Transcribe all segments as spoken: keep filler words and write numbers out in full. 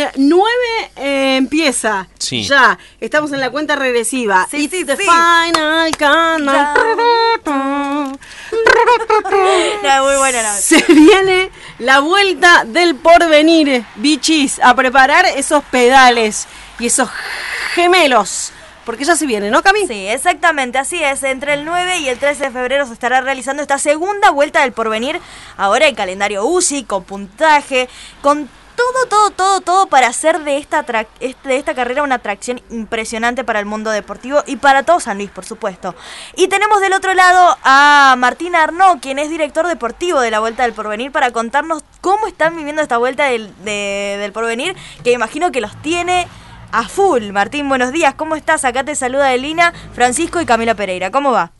dice, nueve eh, empieza. Sí. Ya, estamos en la cuenta regresiva. Sí, It's sí, the sí. final countdown. No, muy buena la Se viene la vuelta del porvenir, bichis, a preparar esos pedales y esos gemelos. Porque ya se viene, ¿no, Cami? Sí, exactamente, así es. Entre el nueve y el trece de febrero se estará realizando esta segunda vuelta del porvenir. Ahora el calendario U C I, con puntaje, con todo, todo, todo, todo para hacer de esta, tra- de esta carrera una atracción impresionante para el mundo deportivo y para todo San Luis, por supuesto. Y tenemos del otro lado a Martín Arnaud, quien es director deportivo de la Vuelta del Porvenir, para contarnos cómo están viviendo esta Vuelta del, de, del Porvenir, que imagino que los tiene a full. Martín, buenos días, ¿cómo estás? Acá te saluda Elina, Francisco y Camila Pereira. ¿Cómo va?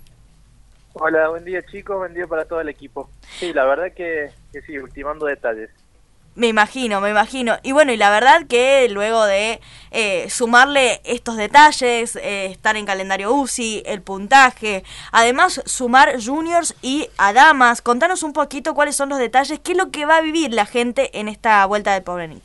Hola, buen día chicos, buen día para todo el equipo. Sí, la verdad que, que sí, ultimando detalles. Me imagino, me imagino. Y bueno, y la verdad que luego de eh, sumarle estos detalles, eh, estar en calendario U C I, el puntaje, además sumar juniors y a damas, contanos un poquito cuáles son los detalles, qué es lo que va a vivir la gente en esta Vuelta del Porvenir.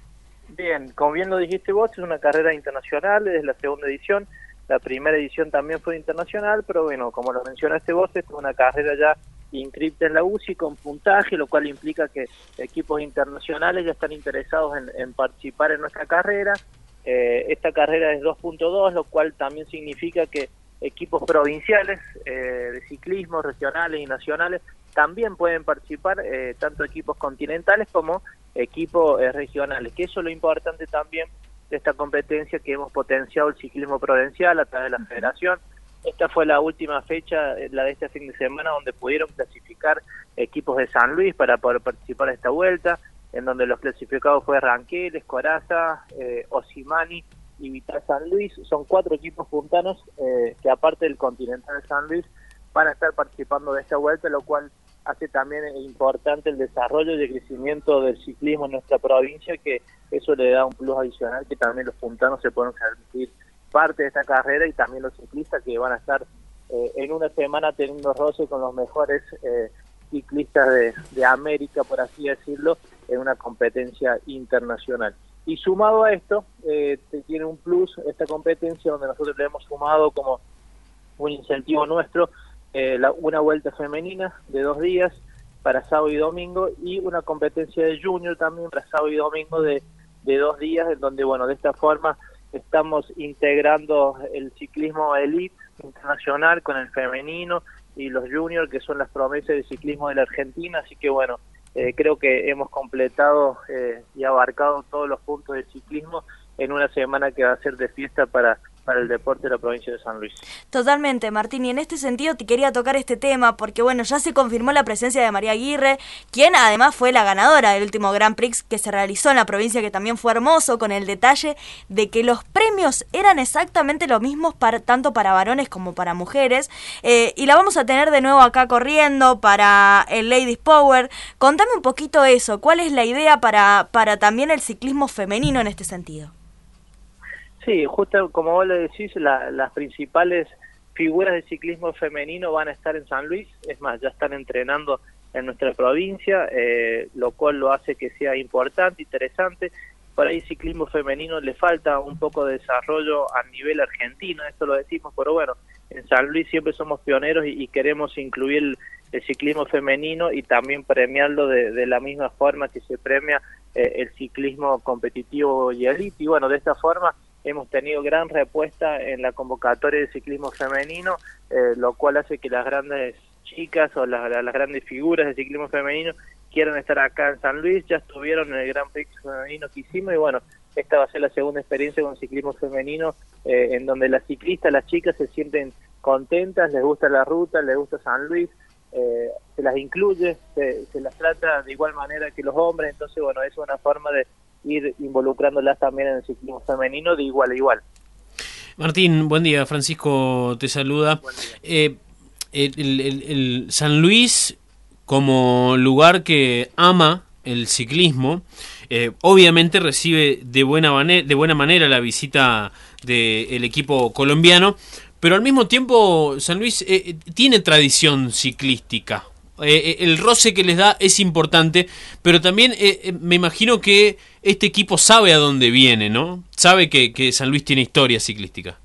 Bien, como bien lo dijiste vos, es una carrera internacional, es la segunda edición, la primera edición también fue internacional, pero bueno, como lo mencionaste vos, es una carrera ya inscripta en la U C I con puntaje, lo cual implica que equipos internacionales ya están interesados en, en participar en nuestra carrera. Eh, esta carrera es dos punto dos, lo cual también significa que equipos provinciales eh, de ciclismo, regionales y nacionales, también pueden participar, eh, tanto equipos continentales como equipos eh, regionales, que eso es lo importante también de esta competencia, que hemos potenciado el ciclismo provincial a través de la federación. Esta fue la última fecha, la de este fin de semana, donde pudieron clasificar equipos de San Luis para poder participar de esta vuelta, en donde los clasificados fue Ranquel, Escoraza, eh, Osimani y Vital San Luis. Son cuatro equipos puntanos eh, que, aparte del Continental de San Luis, van a estar participando de esta vuelta, lo cual hace también importante el desarrollo y el crecimiento del ciclismo en nuestra provincia, que eso le da un plus adicional, que también los puntanos se pueden permitir parte de esta carrera, y también los ciclistas que van a estar eh, en una semana teniendo roce con los mejores eh, ciclistas de, de América, por así decirlo, en una competencia internacional. Y sumado a esto, eh, tiene un plus esta competencia, donde nosotros le hemos sumado como un incentivo nuestro eh, la, una vuelta femenina de dos días para sábado y domingo, y una competencia de junior también para sábado y domingo de, de dos días, en donde, bueno, de esta forma estamos integrando el ciclismo elite internacional con el femenino y los juniors, que son las promesas del ciclismo de la Argentina. Así que bueno, eh, creo que hemos completado eh, y abarcado todos los puntos del ciclismo en una semana que va a ser de fiesta para para el deporte de la provincia de San Luis. Totalmente, Martín, y en este sentido te quería tocar este tema, porque bueno, ya se confirmó la presencia de María Aguirre, quien además fue la ganadora del último Grand Prix que se realizó en la provincia, que también fue hermoso, con el detalle de que los premios eran exactamente los mismos para, tanto para varones como para mujeres, eh, y la vamos a tener de nuevo acá corriendo para el Ladies Power. Contame un poquito eso, ¿cuál es la idea para, para también el ciclismo femenino en este sentido? Sí, justo como vos lo decís, la, las principales figuras de ciclismo femenino van a estar en San Luis. Es más, ya están entrenando en nuestra provincia, eh, lo cual lo hace que sea importante, interesante. Por ahí ciclismo femenino le falta un poco de desarrollo a nivel argentino, esto lo decimos, pero bueno, en San Luis siempre somos pioneros y, y queremos incluir el, el ciclismo femenino y también premiarlo de, de la misma forma que se premia eh, el ciclismo competitivo y elite. Y bueno, de esta forma hemos tenido gran respuesta en la convocatoria de ciclismo femenino, eh, lo cual hace que las grandes chicas o las, las grandes figuras de ciclismo femenino quieran estar acá en San Luis. Ya estuvieron en el Grand Prix femenino que hicimos, y bueno, esta va a ser la segunda experiencia con ciclismo femenino, eh, en donde las ciclistas, las chicas se sienten contentas, les gusta la ruta, les gusta San Luis, eh, se las incluye, se, se las trata de igual manera que los hombres. Entonces bueno, es una forma de ir involucrándolas también en el ciclismo femenino de igual a igual. Martín, buen día. Francisco te saluda. Eh, el, el, el San Luis, como lugar que ama el ciclismo, eh, obviamente recibe de buena, manera, de buena manera la visita del equipo colombiano, pero al mismo tiempo San Luis eh, tiene tradición ciclística. eh, el roce que les da es importante, pero también eh, me imagino que este equipo sabe a dónde viene, ¿no? Sabe que, que San Luis tiene historia ciclística.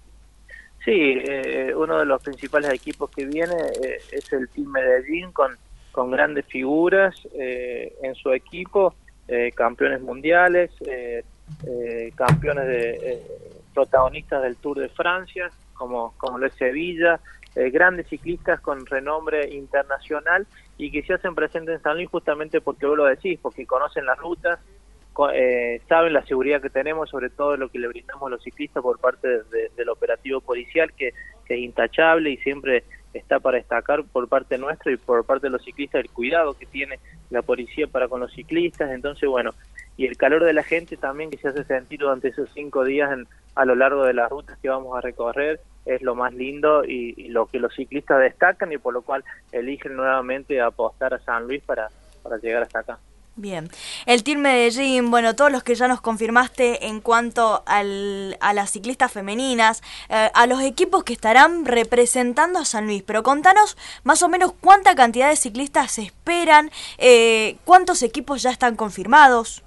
Sí, eh, uno de los principales equipos que viene eh, es el Team Medellín, con, con grandes figuras eh, en su equipo, eh, campeones mundiales, eh, eh, campeones de eh, protagonistas del Tour de Francia, como, como lo es Sevilla, eh, grandes ciclistas con renombre internacional y que se hacen presentes en San Luis justamente porque vos lo decís, porque conocen las rutas, Eh, saben la seguridad que tenemos, sobre todo lo que le brindamos a los ciclistas por parte de, de, del operativo policial, que, que es intachable y siempre está para destacar por parte nuestra y por parte de los ciclistas el cuidado que tiene la policía para con los ciclistas. Entonces, bueno, y el calor de la gente también que se hace sentir durante esos cinco días en, a lo largo de las rutas que vamos a recorrer es lo más lindo y, y lo que los ciclistas destacan y por lo cual eligen nuevamente apostar a San Luis para, para llegar hasta acá. Bien, el Team Medellín, bueno, todos los que ya nos confirmaste en cuanto al, a las ciclistas femeninas, eh, a los equipos que estarán representando a San Luis, pero contanos más o menos cuánta cantidad de ciclistas se esperan, eh, cuántos equipos ya están confirmados.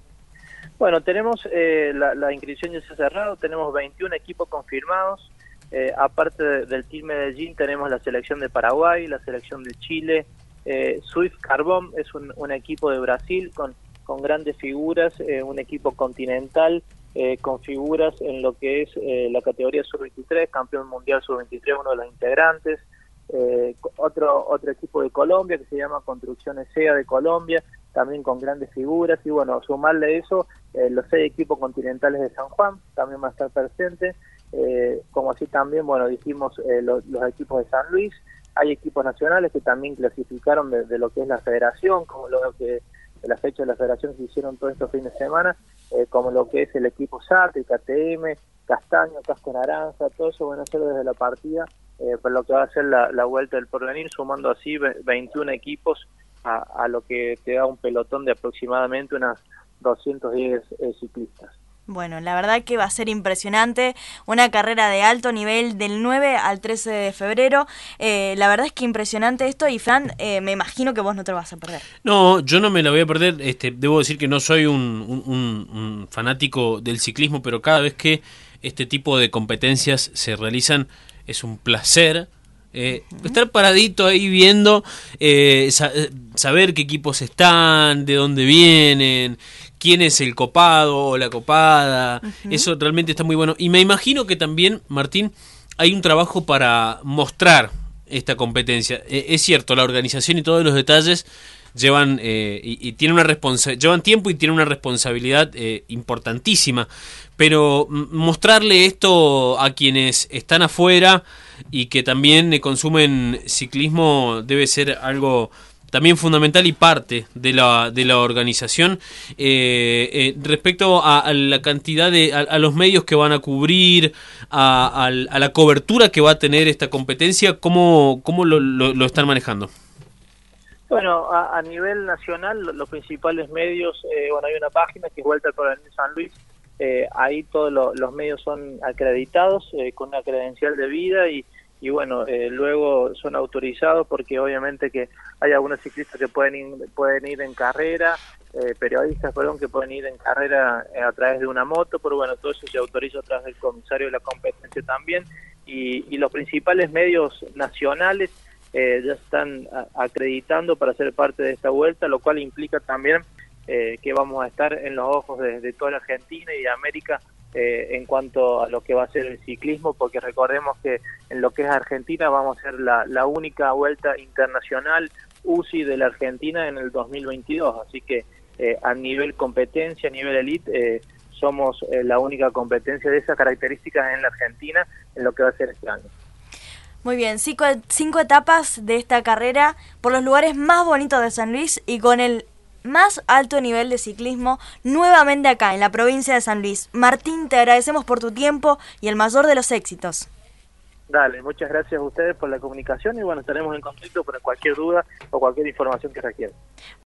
Bueno, tenemos, eh, la, la inscripción ya se ha cerrado, tenemos veintiún equipos confirmados, eh, aparte de, del Team Medellín tenemos la selección de Paraguay, la selección de Chile, Eh, Swift Carbón es un, un equipo de Brasil con, con grandes figuras, eh, un equipo continental eh, con figuras en lo que es eh, la categoría sub veintitrés, campeón mundial sub veintitrés, uno de los integrantes, eh, otro otro equipo de Colombia que se llama Construcciones S E A de Colombia, también con grandes figuras, y bueno, sumarle eso, eh, los seis equipos continentales de San Juan también van a estar presentes, eh, como así también, bueno, dijimos eh, los, los equipos de San Luis. Hay equipos nacionales que también clasificaron de, de lo que es la federación, como lo que de la fecha de la federación que hicieron todos estos fines de semana, eh, como lo que es el equipo S A T, K T M, Castaño, Casco Naranja, todo eso van a ser desde la partida, eh, para lo que va a ser la, la Vuelta del Porvenir, sumando así veintiún equipos a, a lo que te da un pelotón de aproximadamente unas doscientos diez eh, ciclistas. Bueno, la verdad que va a ser impresionante, una carrera de alto nivel del nueve al trece de febrero, eh, la verdad es que impresionante esto y Fran, eh, me imagino que vos no te lo vas a perder. No, yo no me la voy a perder, este, debo decir que no soy un, un, un fanático del ciclismo, pero cada vez que este tipo de competencias se realizan es un placer. Eh, uh-huh. Estar paradito ahí viendo, eh, sa- saber qué equipos están, de dónde vienen, quién es el copado o la copada, uh-huh. Eso realmente está muy bueno. Y me imagino que también, Martín, hay un trabajo para mostrar esta competencia. Eh, es cierto, la organización y todos los detalles llevan eh, y, y tienen una responsa- llevan tiempo y tienen una responsabilidad eh, importantísima, pero m- mostrarle esto a quienes están afuera y que también eh, consumen ciclismo debe ser algo también fundamental y parte de la de la organización. Eh, eh, respecto a, a la cantidad de a, a los medios que van a cubrir, a, a, a la cobertura que va a tener esta competencia, ¿cómo, cómo lo, lo, lo están manejando? Bueno, a, a nivel nacional, los principales medios, eh, bueno, hay una página que es Vuelta al Porvenir San Luis, eh, ahí todos lo, los medios son acreditados eh, con una credencial de vida y, y bueno, eh, luego son autorizados porque obviamente que hay algunos ciclistas que pueden ir, pueden ir en carrera, eh, periodistas, perdón, que pueden ir en carrera eh, a través de una moto, pero bueno, todo eso se autoriza a través del comisario de la competencia también, y, y los principales medios nacionales Eh, ya están a, acreditando para ser parte de esta vuelta, lo cual implica también eh, que vamos a estar en los ojos de, de toda la Argentina y de América eh, en cuanto a lo que va a ser el ciclismo, porque recordemos que en lo que es Argentina vamos a ser la, la única vuelta internacional U C I de la Argentina en el dos mil veintidós, así que eh, a nivel competencia, a nivel elite, eh, somos eh, la única competencia de esas características en la Argentina en lo que va a ser este año. Muy bien, cinco, cinco etapas de esta carrera por los lugares más bonitos de San Luis y con el más alto nivel de ciclismo nuevamente acá en la provincia de San Luis. Martín, te agradecemos por tu tiempo y el mayor de los éxitos. Dale, muchas gracias a ustedes por la comunicación y bueno, estaremos en contacto para cualquier duda o cualquier información que requieran.